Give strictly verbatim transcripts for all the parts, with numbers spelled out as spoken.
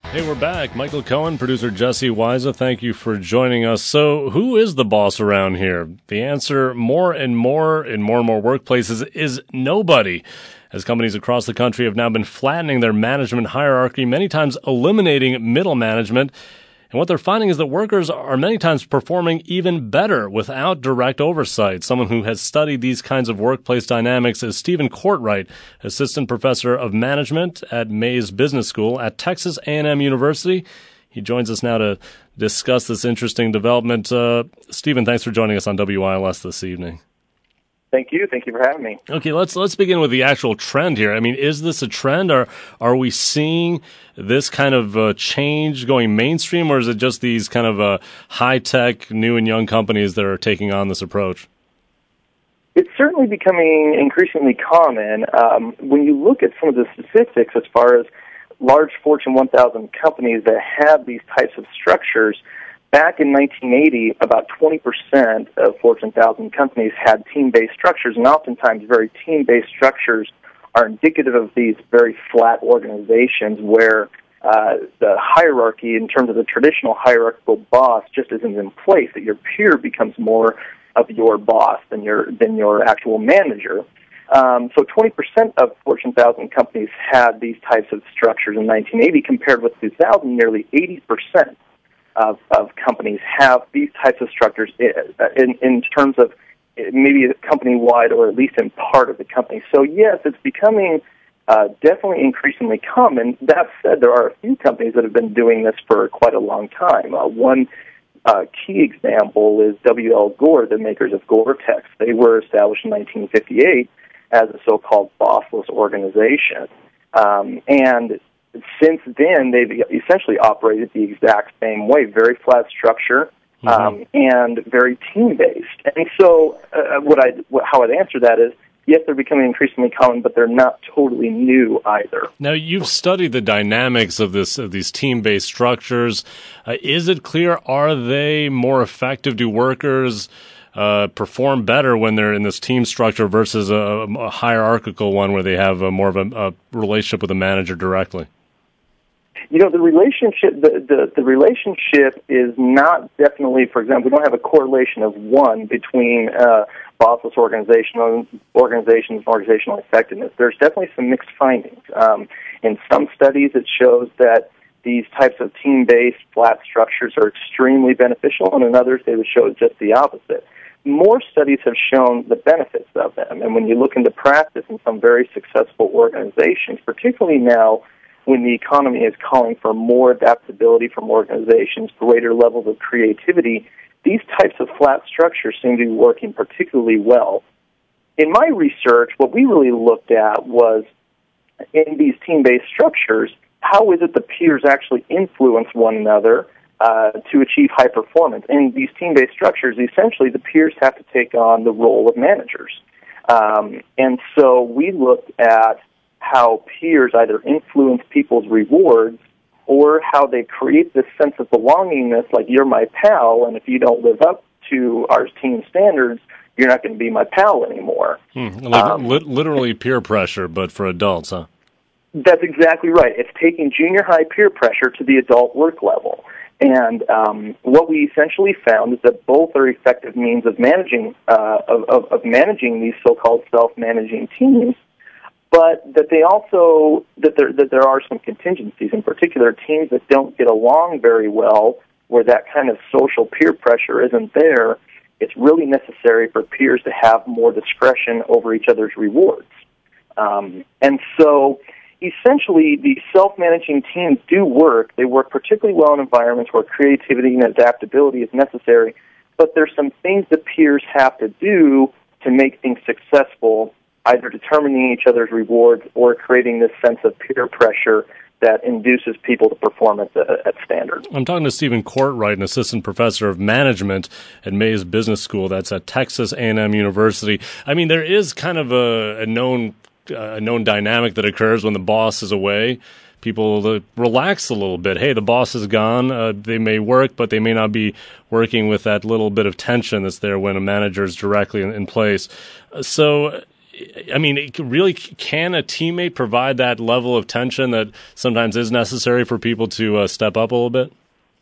Hey, we're back. Michael Cohen, producer Jesse Wiza, thank you for joining us. So who is the boss around here? The answer, more and more in more and more workplaces, is nobody, as companies across the country have now been flattening their management hierarchy, many times eliminating middle management. And what they're finding is that workers are many times performing even better without direct oversight. Someone who has studied these kinds of workplace dynamics is Stephen Courtwright, assistant professor of management at Mays Business School at Texas A and M University. He joins us now to discuss this interesting development. Uh, Stephen, thanks for joining us on W I L S this evening. Thank you. Thank you for having me. Okay, let's let's begin with the actual trend here. I mean, is this a trend? Or are we seeing this kind of uh, change going mainstream, or is it just these kind of uh, high-tech, new and young companies that are taking on this approach? It's certainly becoming increasingly common. Um, when you look at some of the statistics as far as large Fortune one thousand companies that have these types of structures, back in nineteen eighty, about twenty percent of Fortune one thousand companies had team-based structures, and oftentimes very team-based structures are indicative of these very flat organizations where uh, the hierarchy, in terms of the traditional hierarchical boss, just isn't in place, that your peer becomes more of your boss than your, than your actual manager. Um, so twenty percent of Fortune one thousand companies had these types of structures in nineteen eighty, compared with two thousand, nearly eighty percent. Of, of companies have these types of structures in, in terms of maybe company-wide or at least in part of the company. So, yes, it's becoming uh, definitely increasingly common. That said, there are a few companies that have been doing this for quite a long time. Uh, one uh, key example is W L Gore, the makers of Gore-Tex. They were established in nineteen fifty-eight as a so-called bossless organization. Um, and since then, they've essentially operated the exact same way, very flat structure um, mm-hmm. and very team-based. And so uh, what I, what, how I'd answer that is, yes, they're becoming increasingly common, but they're not totally new either. Now, you've studied the dynamics of this of these team-based structures. Uh, is it clear, are they more effective? Do workers uh, perform better when they're in this team structure versus a, a hierarchical one where they have a more of a, a relationship with the manager directly? You know, the relationship the, the, the relationship is not definitely, for example, we don't have a correlation of one between uh, bossless organizational organizations and organizational effectiveness. There's definitely some mixed findings. Um, in some studies, it shows that these types of team-based flat structures are extremely beneficial, and in others, they would show just the opposite. More studies have shown the benefits of them, and when you look into practice in some very successful organizations, particularly now when the economy is calling for more adaptability from organizations, greater levels of creativity, these types of flat structures seem to be working particularly well. In my research, what we really looked at was, in these team-based structures, how is it the peers actually influence one another uh, to achieve high performance? In these team-based structures, essentially the peers have to take on the role of managers. Um, and so we looked at how peers either influence people's rewards or how they create this sense of belongingness, like you're my pal, and if you don't live up to our team standards, you're not going to be my pal anymore. Hmm. Like um, li- literally peer pressure, but for adults, huh? That's exactly right. It's taking junior high peer pressure to the adult work level. And um, what we essentially found is that both are effective means of managing uh, of, of, of managing these so-called self-managing teams, but that they also that there that there are some contingencies. In particular, teams that don't get along very well, where that kind of social peer pressure isn't there, it's really necessary for peers to have more discretion over each other's rewards. Um, and so, essentially, the self-managing teams do work. They work particularly well in environments where creativity and adaptability is necessary, but there's some things that peers have to do to make things successful, either determining each other's rewards or creating this sense of peer pressure that induces people to perform at, the, at standard. I'm talking to Stephen Courtwright, an assistant professor of management at Mays Business School. That's at Texas A and M University. I mean, there is kind of a, a known uh, a known dynamic that occurs when the boss is away. People uh, relax a little bit. Hey, the boss is gone. Uh, they may work, but they may not be working with that little bit of tension that's there when a manager is directly in, in place. Uh, so I mean, it really, can a teammate provide that level of tension that sometimes is necessary for people to uh, step up a little bit?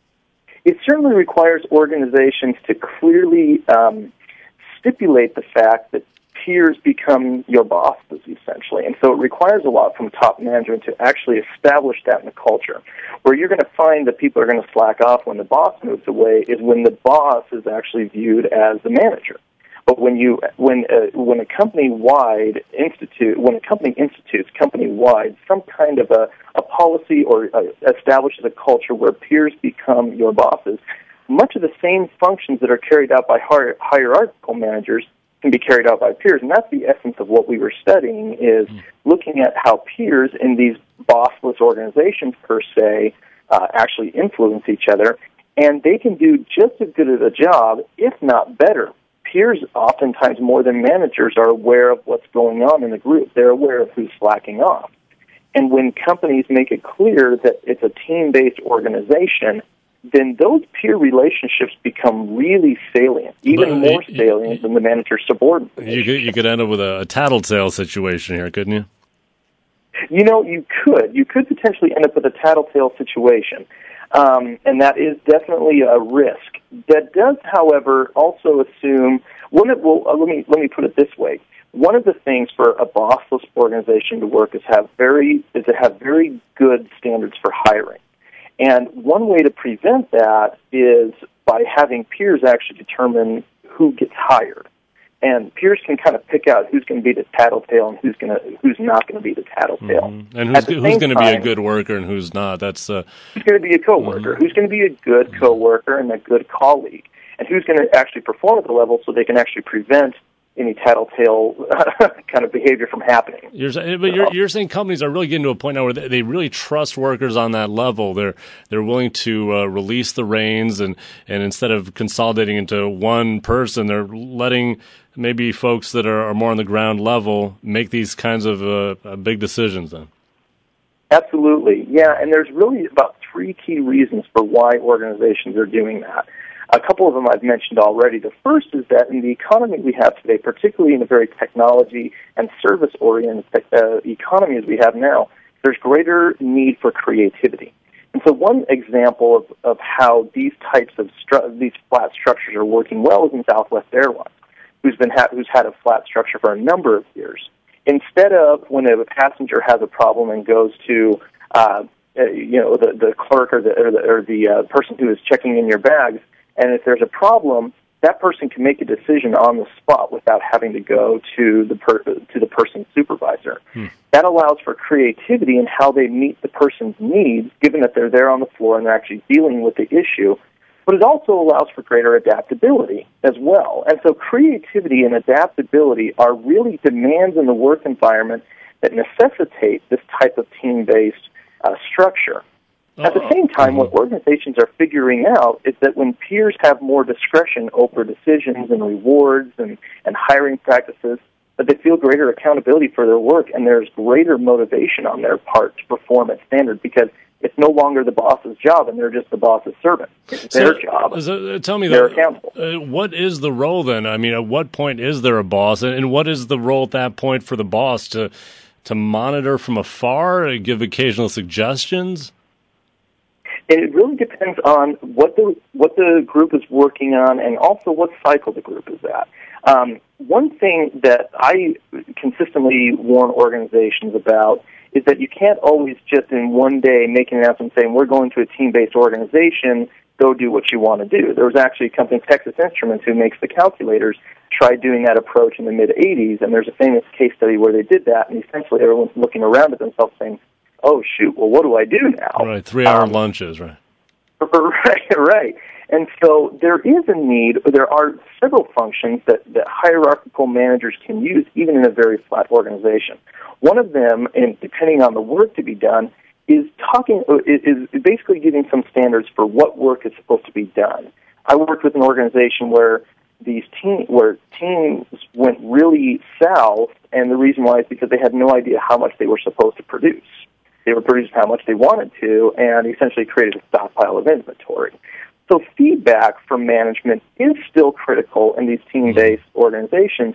It certainly requires organizations to clearly um, stipulate the fact that peers become your bosses, essentially. And so it requires a lot from top management to actually establish that in the culture. Where you're going to find that people are going to slack off when the boss moves away is when the boss is actually viewed as the manager. But when you when uh, when a company-wide institute when a company institutes company-wide some kind of a, a policy or uh, establishes a culture where peers become your bosses, much of the same functions that are carried out by hier- hierarchical managers can be carried out by peers, and that's the essence of what we were studying, is looking at how peers in these bossless organizations, per se, uh, actually influence each other, and they can do just as good of a job, if not better. Peers, oftentimes more than managers, are aware of what's going on in the group. They're aware of who's slacking off. And when companies make it clear that it's a team-based organization, then those peer relationships become really salient, even but, more salient than the manager's subordinate. You could, you could end up with a, a tattletale situation here, couldn't you? You know, you could. You could potentially end up with a tattletale situation, um, and that is definitely a risk. That does, however, also assume one of, well, uh, let me let me put it this way. One of the things for a bossless organization to work is have very is to have very good standards for hiring. And one way to prevent that is by having peers actually determine who gets hired. And peers can kind of pick out who's going to be the tattletale and who's going to who's not going to be the tattletale. Mm-hmm. And who's, who's going to be a good worker and who's not. That's uh... who's going to be a coworker, mm-hmm. who's going to be a good coworker and a good colleague, and who's going to actually perform at the level so they can actually prevent any tattletale kind of behavior from happening. You're, but you're, you're saying companies are really getting to a point now where they really trust workers on that level. They're they're willing to uh, release the reins, and, and instead of consolidating into one person, they're letting maybe folks that are, are more on the ground level make these kinds of uh, big decisions then. Absolutely, yeah, and there's really about three key reasons for why organizations are doing that. A couple of them I've mentioned already. The first is that in the economy we have today, particularly in a very technology and service-oriented uh, economy as we have now, there's greater need for creativity. And so one example of, of how these types of stru- these flat structures are working well is in Southwest Airlines, who's been ha- who's had a flat structure for a number of years. Instead of when a passenger has a problem and goes to uh, uh, you know the, the clerk or the or the, or the uh, person who is checking in your bags, and if there's a problem, that person can make a decision on the spot without having to go to the per- to the person's supervisor. Hmm. That allows for creativity in how they meet the person's needs, given that they're there on the floor and they're actually dealing with the issue. But it also allows for greater adaptability as well. And so creativity and adaptability are really demands in the work environment that necessitate this type of team-based uh, structure. At the same time, what organizations are figuring out is that when peers have more discretion over decisions and rewards and, and hiring practices, that they feel greater accountability for their work, and there's greater motivation on their part to perform at standard because it's no longer the boss's job and they're just the boss's servant. It's so, their job. So tell me, they're that, accountable. Uh, what is the role then? I mean, at what point is there a boss, and, and what is the role at that point for the boss to to monitor from afar, give occasional suggestions? And it really depends on what the what the group is working on and also what cycle the group is at. Um, one thing that I consistently warn organizations about is that you can't always just in one day make an announcement saying, we're going to a team-based organization, go do what you want to do. There was actually a company, Texas Instruments, who makes the calculators, tried doing that approach in the mid-eighties, and there's a famous case study where they did that, and essentially everyone's looking around at themselves saying, oh, shoot, well, what do I do now? Right, three-hour um, lunches, right. Right, right. And so there is a need, there are several functions that, that hierarchical managers can use, even in a very flat organization. One of them, and depending on the work to be done, is talking is basically giving some standards for what work is supposed to be done. I worked with an organization where these team where teams went really south, and the reason why is because they had no idea how much they were supposed to produce. They were producing how much they wanted to, and essentially created a stockpile of inventory. So feedback from management is still critical in these team-based organizations,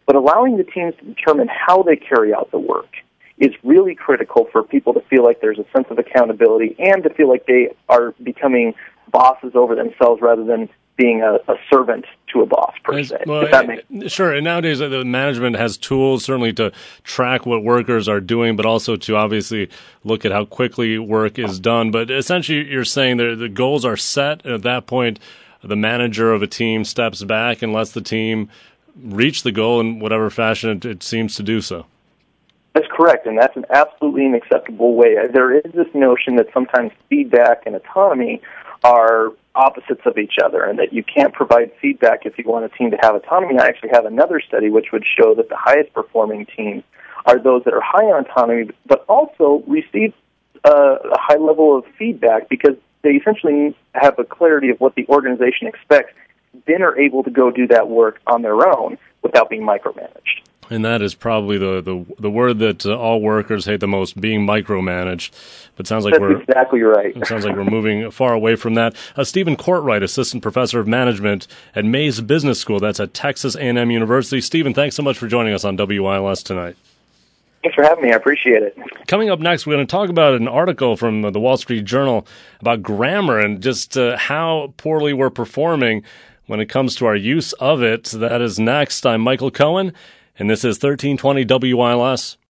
But allowing the teams to determine how they carry out the work is really critical for people to feel like there's a sense of accountability and to feel like they are becoming bosses over themselves rather than being a, a servant to a boss, per se. Well, if that makes sure, and nowadays the management has tools certainly to track what workers are doing, but also to obviously look at how quickly work is done. But essentially you're saying that the goals are set, and at that point the manager of a team steps back and lets the team reach the goal in whatever fashion it, it seems to do so. That's correct, and that's an absolutely unacceptable way. There is this notion that sometimes feedback and autonomy are opposites of each other, and that you can't provide feedback if you want a team to have autonomy. I actually have another study which would show that the highest performing teams are those that are high on autonomy, but also receive uh, a high level of feedback because they essentially have a clarity of what the organization expects, then are able to go do that work on their own without being micromanaged. And that is probably the, the, the word that uh, all workers hate the most, being micromanaged. But it sounds like That's we're exactly right. It sounds like we're moving far away from that. Uh, Stephen Courtwright, Assistant Professor of Management at Mays Business School. That's at Texas A and M University. Stephen, thanks so much for joining us on W I L S tonight. Thanks for having me. I appreciate it. Coming up next, we're going to talk about an article from the Wall Street Journal about grammar and just uh, how poorly we're performing when it comes to our use of it. That is next. I'm Michael Cohen, and this is thirteen twenty W I L S.